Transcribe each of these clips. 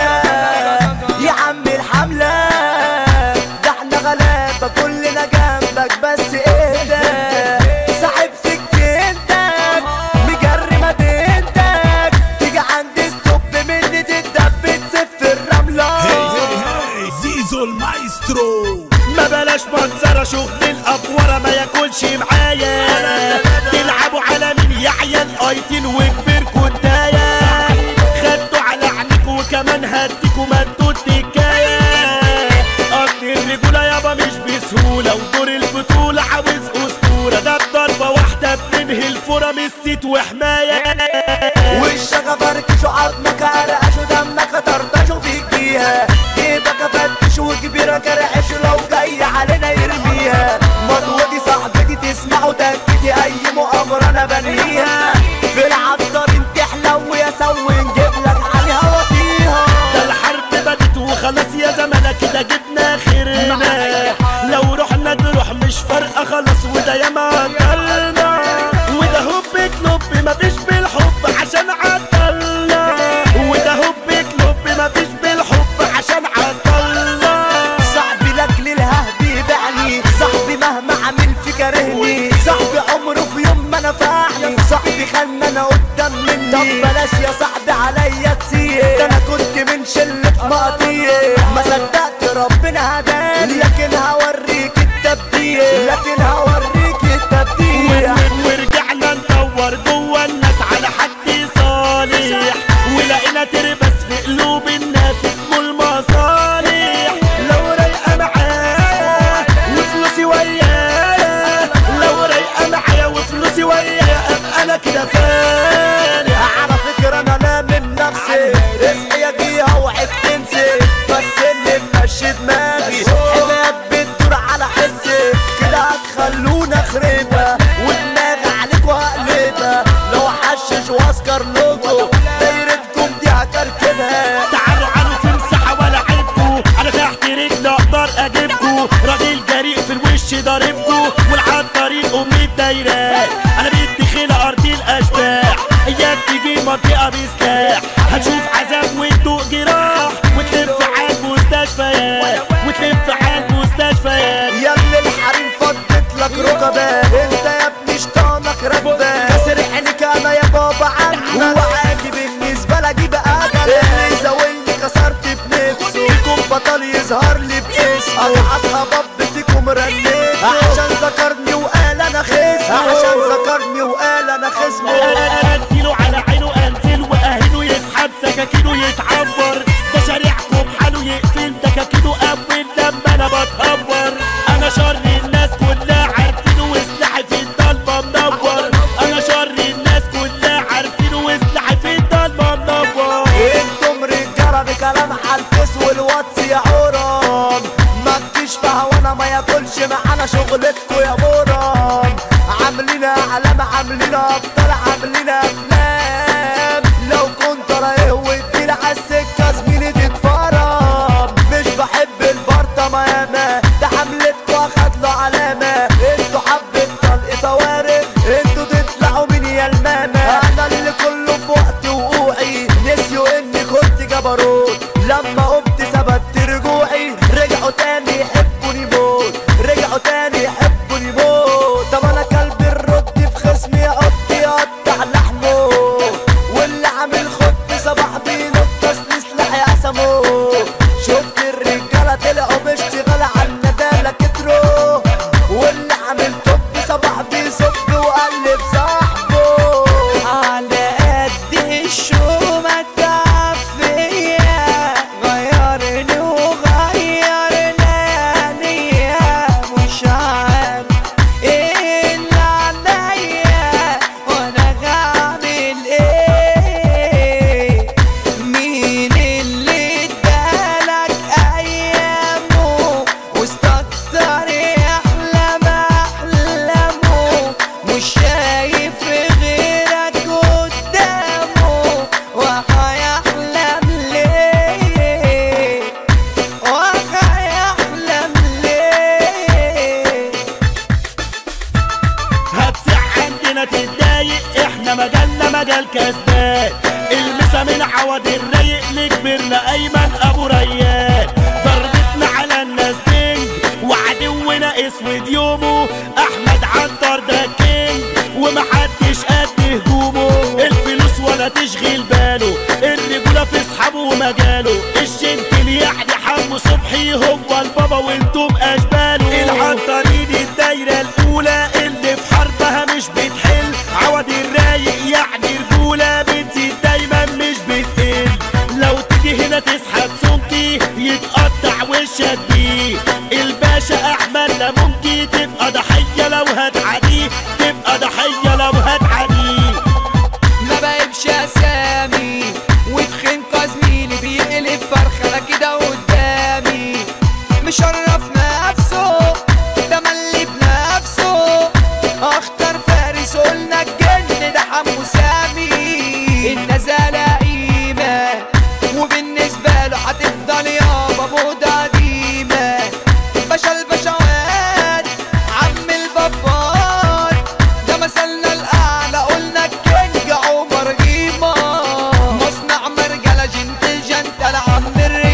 كاملة يا عم الحملة، ده احنا غلابة كلنا جنبك بس اهدى. صاحب سكتك مجري مدينتك، تيجي عندي ستوب مني تتدب تسف الرملة. زيزو المايسترو. ما بلاش منظرة شغل الأفورة ما ياكلش معايا، تلعبوا على مين يا عيال ايتين وكبيركوا انتايا، خدتوا على عينيكوا وكمان هديكوا ما انتوا التكاية. اصل الرجولة يابا مش بسهولة، ودور البطولة عاوز اسطورة، ده بضربة واحدة بننهي الفورة من الست وحماية. وشك فركش وعظمك عرقش ودمك طرطش فيكيها، جيبك فتش وكبيرة كرعش لو جاي علينا يرميها. مضوتي صاحبتي تسمع وتكتي اي مؤامرة انا بنهيها، في العطارين تحلو يا سوي نجيب لك عليها وطيها. ده الحرب بدت وخلاص يا زمانة كده جبنا خيرنا، لو رحنا نروح مش فارقة خلاص وده ياما عطلنا، وده هوب كلوب مفيش بالحب عشان عطلنا، وده هوب كلوب مفيش بالحب عشان عطلنا. صاحبي لك للهب يبيعني، صاحبي مهما عمل في كارهني، صاحبي عمره في يوم ما نفعني، صاحبي خلنا انا قدام مني. طب بلاش يا صاحبي عليا تسير، ده انا كنت من شلة مقاطير، ما صدقت ربنا هداني، لكن هوريك التبديل، لكن هوريك التبديل. ورجعنا ندور جوا الناس على حد صالح، ولقينا تربس في قلوب الناس اسمه المصالح. لو رايقة معايا وفلوسي ويايا، لو رايقة معايا وفلوسي ويايا ابقى انا كده فاني. على فكرة انا من نفسي رزقي اجيها وعد تنسي، بس اللي ماشي دماغي حمايات بتدور على حسي، كده هتخلونا خريبة ودماغي عليكوا هقلبها، لو حشش واسكر لوجو دايرتكم دي هكركبها. تعالوا عنه في مساحة ولا عيبكوا، انا تحت رجلي اقدر اجيبكوا، راجل جريء في الوش ضاربكوا، والعالطريق امي الدايرات، انا بدي خيلة ارض الاشباح، اياك تيجي منطقة بسلاح، هتشوف عذاب وتدوق جراح، وتلف على المستشفيات، وتلف على المستشفيات. يا ابن الحريم فضت لك ركبات، انت يا ابني شطانك راكبة، كسر عينيك انا يا بابا عنك، وعادي بالنسبة لي دي بقى اللي زاولني كسرت بنفسه، فيكم بطل يظهر لي باسمه، انا اصحاب فيكم رنيت عشان ذكرني وقال انا خصمه، عشان ذكرني وقال انا خصمه. اديله على عينه انزل واهله يسحب سكاكينه يتعبر، ده شارعكم حاله يقفل دكاكينه اول لما انا بتهور، انا شر الناس كلها عارفينه وسلاحي في الضلمه منور، انا شر الناس كلها عارفينه وسلاحي في الضلمه منور. انتم رجاله بكلام عالفيس والواتس يا عوران، ما تجيش فهوانا ما ياكلش معانا شغلتكوا يا موران، عاملين اعلام عاملين ابطال عاملين افلام، لو كنت رايه واديل عالسكه زميلي تتفرم، مش بحب البرطه ماما ده حملتكوا اخد له علامه، انتوا حبة طلق فوارغ انتوا تطلعوا من يا الماما، انا اللي كله في وقت وقوعي، نسيوا اني كنت جبروت، لما قمت ثبت رجوعي، رجعوا تاني يحبوني موت، رجعوا تاني يحبوني موت. طب انا كلب الرد في خصمي يقط يقطع لحمه، واللي عامل خد صباح بينط اصل سلاحي قسمه، شفت الرجاله طلعوا باشتغال على الندالة كتروا، واللي عامل توب صباح بيصب وقلب صاحبه، على قد الشومة تعب فيا، غيرني وغير كبرنا ايمن ابو ريان. ضربتنا على الناس دنج وعدونا اسود يومه، احمد عنتر ده كينج ومحدش قد هجومه. الفلوس ولا تشغل باله، الرجولة في اصحابه ومجاله. الجنتل يعني حمو صبحي هو البابا وانتم اشباله. العنترين الدايرة الاولى اللي في حربها مش بتحل، عوض الرايق يعني رجولة بتزيد دايما مش بتقل. لو تيجي هنا تسحب سمكي يتقطع وشك بيه. الباشا احمد لممكن تبقى ضحية لو هتعديه، تبقى ضحية لو هتعديه. ما بقيبش اسامي وتخنقة زميلي بيقلب فرخة كده قدامي. مشرف نفسه تملي بنفسه، اختار فارس قلنا الجن ده حمو سامي. النزالة قيمة وبالنسبة له هتفضل يابا بوضة قديمة. باشا الباشوات عم البابات ده مثلنا الاعلى قلنا الكينج عمر قيمة. مصنع مرجلة جنتل عم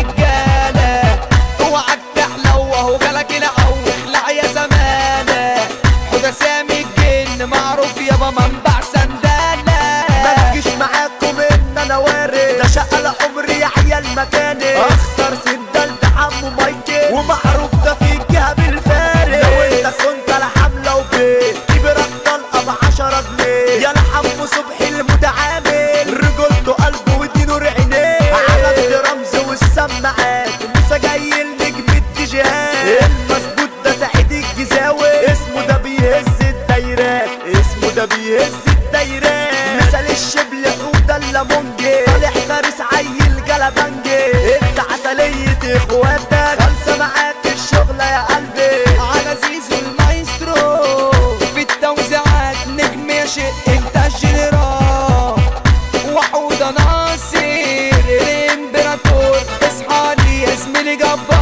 الرجالة، اوعك تحلو وهو جالك العوخ لا يا زمانة. حوده سامي الجن معروف يابا منبع سندالة. ما تجيش معاكم ان انا وارد، ده شقة لعمري يا عيال مكاني. اخسر سندال ده عمو مايكل ومعروف ده في الجهة بالفارق. لو انت كنت على حملة وبيت كبرك طلقة ب10 جنيه. يا لحمو صبحي المتعامل رجولته قلبه ودينه عينيه. عملت رمز والسماعات لسه جاي النجم التجهات. المظبوط ده سعيد الجزاوي اسمه ده بيهز الدايرات، اسمه ده بيهز الدايرات. مثل الشبل حوده الليمونجي طالع فارس عيل جلبنجي. انت عسلية اخواتك خالصة معاك الشغلة يا قلبي. على زيزو المايسترو في التوزيعات نجم يا شق انت الجنرال. وحوده ناصر الامبراطور اصحى لي يا زميلي جبار.